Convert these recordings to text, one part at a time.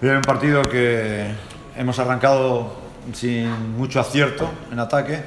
Bien, un partido que hemos arrancado sin mucho acierto en ataque,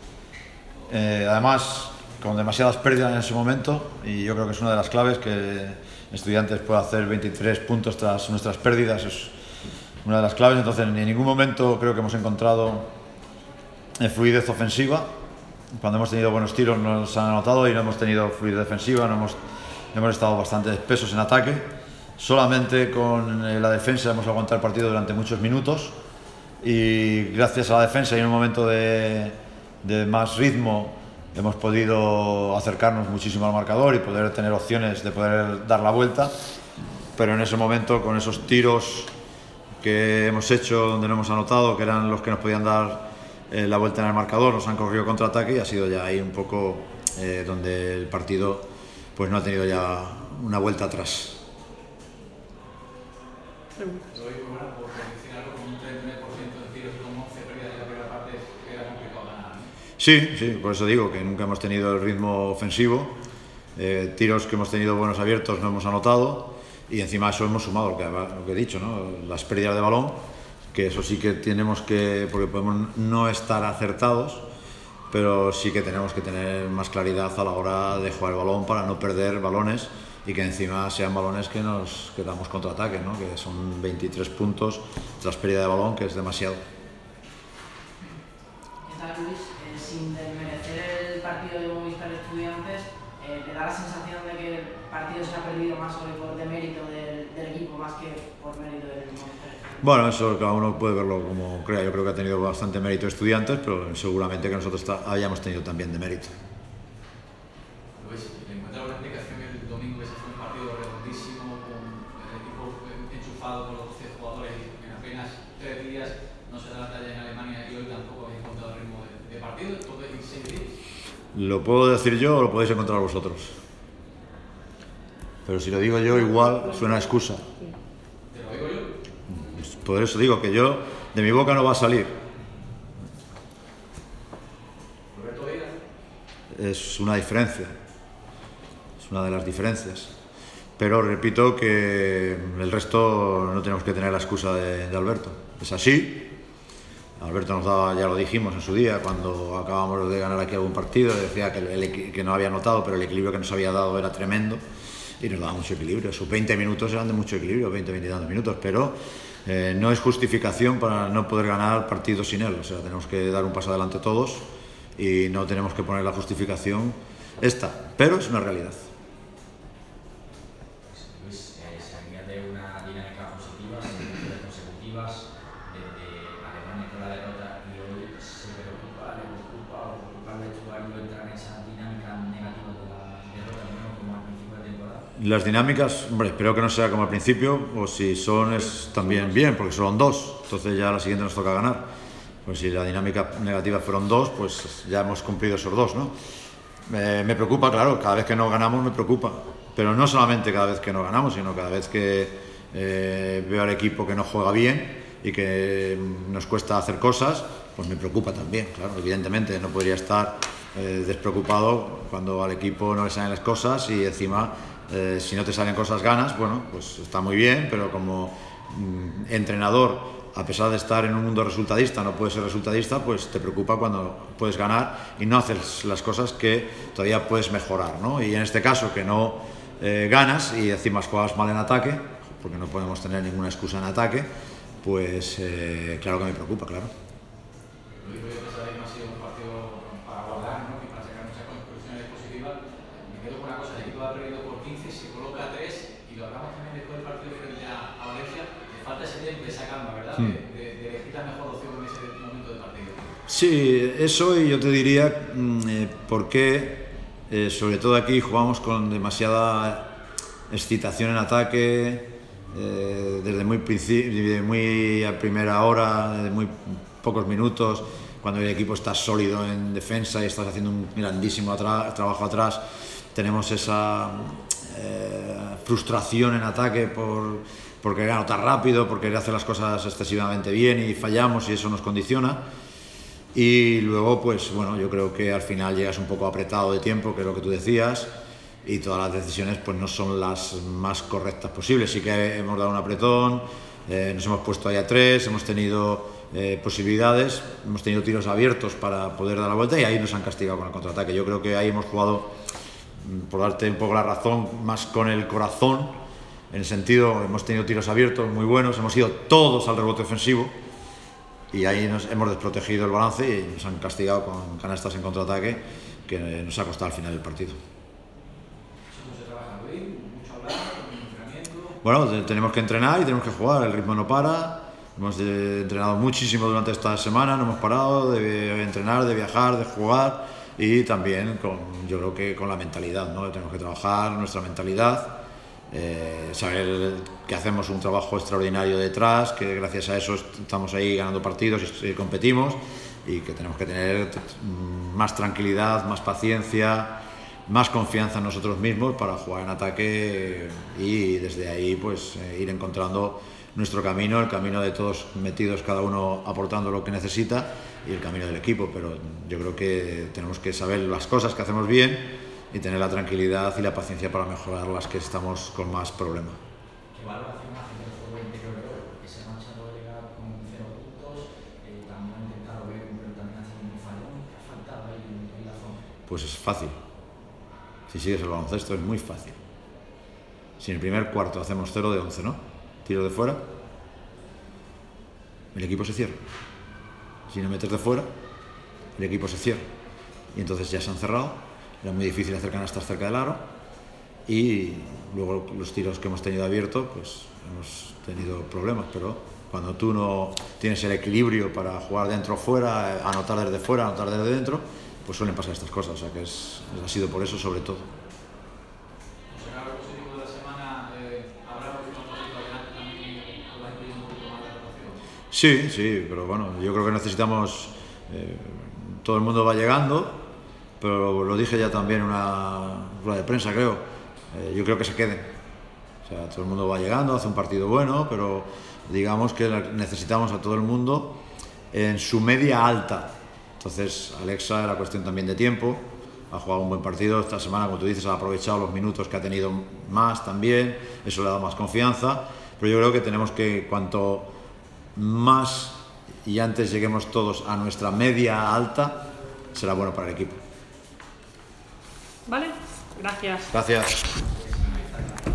además con demasiadas pérdidas en ese momento, y yo creo que es una de las claves que Estudiantes pueda hacer 23 puntos tras nuestras pérdidas, es una de las claves. Entonces en ningún momento creo que hemos encontrado fluidez ofensiva. Cuando hemos tenido buenos tiros nos han anotado y no hemos tenido fluidez defensiva, hemos estado bastante espesos en ataque. Solamente con la defensa hemos aguantado el partido durante muchos minutos, y gracias a la defensa y en un momento de más ritmo hemos podido acercarnos muchísimo al marcador y poder tener opciones de poder dar la vuelta. Pero en ese momento, con esos tiros que hemos hecho donde no hemos anotado, que eran los que nos podían dar la vuelta en el marcador, nos han corrido contraataque y ha sido ya ahí un poco donde el partido pues no ha tenido ya una vuelta atrás. Sí, por eso digo que nunca hemos tenido el ritmo ofensivo. Tiros que hemos tenido buenos abiertos no hemos anotado, y encima eso hemos sumado lo que he dicho, ¿no? Las pérdidas de balón, que eso sí que tenemos que, porque podemos no estar acertados, pero sí que tenemos que tener más claridad a la hora de jugar el balón para no perder balones y que encima sean balones que damos contraataque, ¿no? Que son 23 puntos tras pérdida de balón, que es demasiado. ¿Qué tal, Luis? Sin desmerecer el partido de Movistar Estudiantes, ¿te da la sensación de que el partido se ha perdido más por demérito del equipo más que por mérito del Movistar Estudiantes? Bueno, eso cada uno puede verlo como crea. Yo creo que ha tenido bastante mérito Estudiantes, pero seguramente que nosotros hayamos tenido también de mérito. Luis, ¿le encuentra una explicación el domingo que se fue un partido redondísimo con el equipo enchufado con los 12 jugadores y en apenas 3 días no se da la talla en Alemania y hoy tampoco habéis encontrado el ritmo de partido? Lo puedo decir yo o lo podéis encontrar vosotros. Pero si lo digo yo, igual suena a excusa. ¿Te lo digo yo? Pues por eso digo que yo, de mi boca no va a salir. Roberto Veiga. Es una diferencia. Es una de las diferencias. Pero repito que el resto no tenemos que tener la excusa de Alberto. Es así. Alberto nos daba, ya lo dijimos en su día, cuando acabamos de ganar aquí algún partido, decía que no había anotado, pero el equilibrio que nos había dado era tremendo y nos daba mucho equilibrio. Sus 20 minutos eran de mucho equilibrio, 20 y tantos minutos, pero no es justificación para no poder ganar partidos sin él. O sea, tenemos que dar un paso adelante todos y no tenemos que poner la justificación esta, pero es una realidad. Luis, se añade una dinámica positiva, series consecutivas desde Alemania con la derrota, y hoy se preocupa al vestuario entrar en esa dinámica negativa de la derrota, ¿no? Como al principio de temporada. Las dinámicas, hombre, espero que no sea como al principio, o si son es también bien, porque son 2, entonces ya la siguiente nos toca ganar. Pues si la dinámica negativa fueron 2, pues ya hemos cumplido esos 2, ¿no? Me preocupa, claro, cada vez que no ganamos me preocupa, pero no solamente cada vez que no ganamos, sino cada vez que veo al equipo que no juega bien y que nos cuesta hacer cosas, pues me preocupa también, claro, evidentemente no podría estar despreocupado cuando al equipo no le salen las cosas y encima si no te salen cosas ganas, bueno, pues está muy bien, pero como entrenador, a pesar de estar en un mundo resultadista, no puedes ser resultadista, pues te preocupa cuando puedes ganar y no haces las cosas que todavía puedes mejorar, ¿no? Y en este caso que no ganas y encima juegas mal en ataque, porque no podemos tener ninguna excusa en ataque, pues claro que me preocupa, claro. Lo digo yo, que sabéis que no ha sido un partido para guardar, ¿no? Y para sacar muchas conclusiones positivas. Me quedo con una cosa: el equipo ha perdido por 15, se coloca a 3, y lo hablamos también después del partido frente a Valencia. Le falta ese tiempo, esa calma, ¿verdad? De elegir la mejor opción en ese momento del partido. Sí, eso, y yo te diría por qué, sobre todo aquí, jugamos con demasiada excitación en ataque, desde muy a primera hora, de muy pocos minutos, cuando el equipo está sólido en defensa y estás haciendo un grandísimo trabajo atrás, tenemos esa frustración en ataque por querer anotar rápido, por querer hacer las cosas excesivamente bien y fallamos, y eso nos condiciona. Y luego, pues bueno, yo creo que al final llegas un poco apretado de tiempo, que es lo que tú decías, y todas las decisiones pues no son las más correctas posibles. Sí que hemos dado un apretón, nos hemos puesto ahí a 3, hemos tenido posibilidades, hemos tenido tiros abiertos para poder dar la vuelta y ahí nos han castigado con el contraataque. Yo creo que ahí hemos jugado, por darte un poco la razón, más con el corazón, en el sentido, hemos tenido tiros abiertos muy buenos, hemos ido todos al rebote ofensivo y ahí nos hemos desprotegido el balance y nos han castigado con canastas en contraataque que nos ha costado al final el partido. Bueno, tenemos que entrenar y tenemos que jugar, el ritmo no para, hemos entrenado muchísimo durante esta semana, no hemos parado de entrenar, de viajar, de jugar y también yo creo que con la mentalidad, ¿no? Tenemos que trabajar nuestra mentalidad, saber que hacemos un trabajo extraordinario detrás, que gracias a eso estamos ahí ganando partidos y competimos y que tenemos que tener más tranquilidad, más paciencia, más confianza en nosotros mismos para jugar en ataque y desde ahí pues ir encontrando nuestro camino, el camino de todos metidos, cada uno aportando lo que necesita y el camino del equipo, pero yo creo que tenemos que saber las cosas que hacemos bien y tener la tranquilidad y la paciencia para mejorar las que estamos con más problema. ¿Qué valoración hace del juego interior de hoy? Porque se ha marchado de llegar con 0 puntos, también ha intentado ver, pero también ha sido un fallón. ¿Qué ha faltado ahí en la zona? Pues es fácil. Si sigues el baloncesto es muy fácil. Si en el primer cuarto hacemos 0 de 11, ¿no? Tiro de fuera, el equipo se cierra. Si no metes de fuera, el equipo se cierra. Y entonces ya se han cerrado, era muy difícil hacer canastas cerca del aro y luego los tiros que hemos tenido abiertos, pues hemos tenido problemas, pero cuando tú no tienes el equilibrio para jugar dentro o fuera, anotar desde fuera, anotar desde dentro, pues suelen pasar estas cosas, o sea que ha sido por eso sobre todo. ¿Será algo positivo de la semana? ¿Habrá un poquito adelante también con la inclusión un poquito más de rotación? Sí, pero bueno, yo creo que necesitamos, todo el mundo va llegando, pero lo dije ya también en una rueda de prensa, creo, yo creo que se queden. O sea, todo el mundo va llegando, hace un partido bueno, pero digamos que necesitamos a todo el mundo en su media alta. Entonces, Alexa era cuestión también de tiempo, ha jugado un buen partido esta semana, como tú dices, ha aprovechado los minutos que ha tenido más también, eso le ha dado más confianza, pero yo creo que tenemos que cuanto más y antes lleguemos todos a nuestra media alta, será bueno para el equipo. Vale, gracias. Gracias.